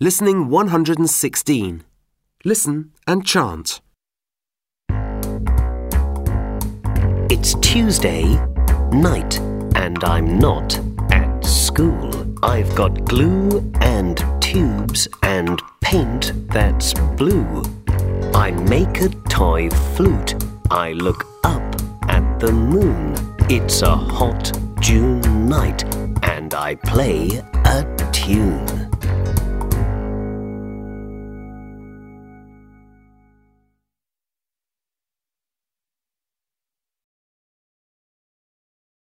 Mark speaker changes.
Speaker 1: Listening 116. Listen and chant.
Speaker 2: It's Tuesday night and I'm not at school. I've got glue and tubes and paint that's blue. I make a toy flute. I look up at the moon. It's a hot June night and I play a tune.